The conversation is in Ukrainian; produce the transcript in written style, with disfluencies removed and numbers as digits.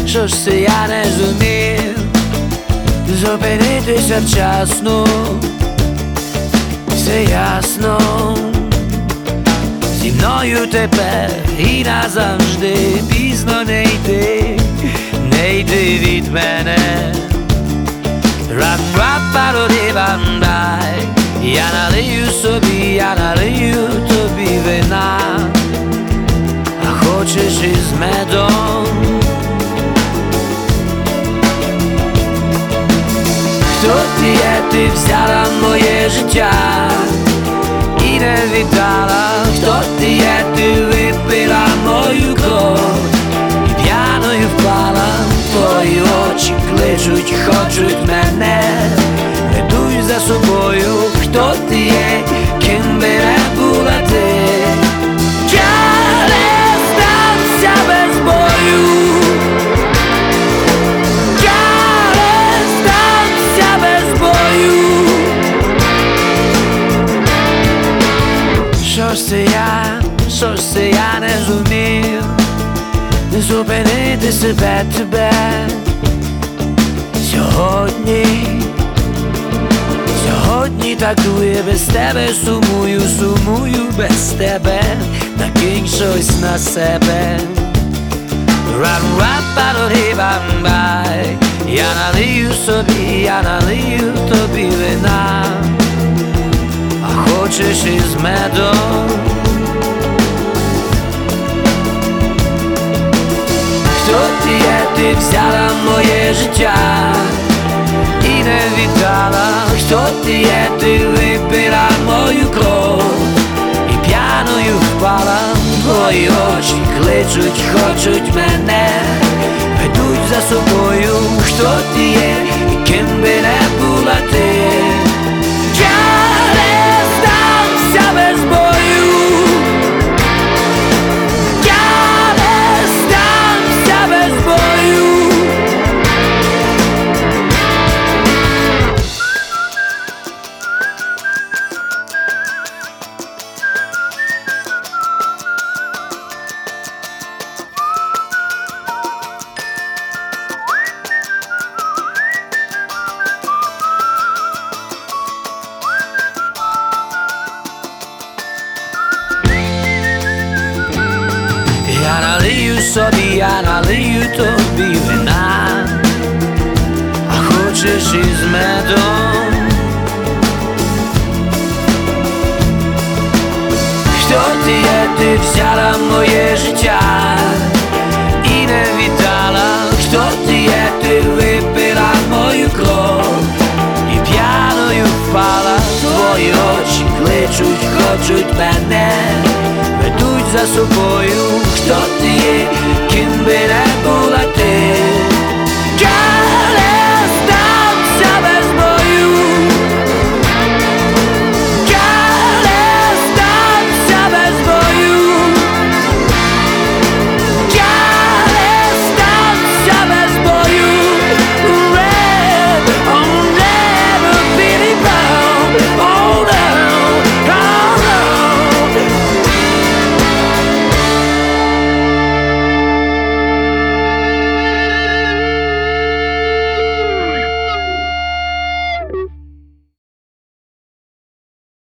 що ж це я не зумів зупинитися вчасно, все ясно, зі мною тепер і назавжди пізно не йти, не йти від мене. Рап-рап-пароди-бандай, я налию собі, я налию тобі вина, а хочеш із медом. Хто ти є, ти взяла моє життя і не віддала. Хто ти є, ти випила мою кров і п'яною впала. Твої очі кличуть, хочуть мене, ведуть за собою. Хто ти є, ким би не була ти, я не здамся без бою. Що ж це я не зумів зупинити себе, тебе сьогодні так дує, без тебе сумую, сумую без тебе, накинь щось на себе. Рап-рап-пароди-бамбай, я налию собі, я налию тобі вина, а хочеш із медом. Хто ти є, ти взяла моє життя і не віддала. Хто ти є, ти випила мою кров і п'яною впала. Твої очі кличуть, хочуть мене, ведуть за собою. Хто ти є, і ким би не була ти, я не здамся без бою. Я налию собі, я налию тобі вина, а хочеш із медом. Хто ти є, ти взяла моє життя і не віддала. Хто ти є, ти випила мою кров і п'яною впала. Твої очі кличуть, хочуть мене, ведуть за собою. Хто ти є, ким би не була ти,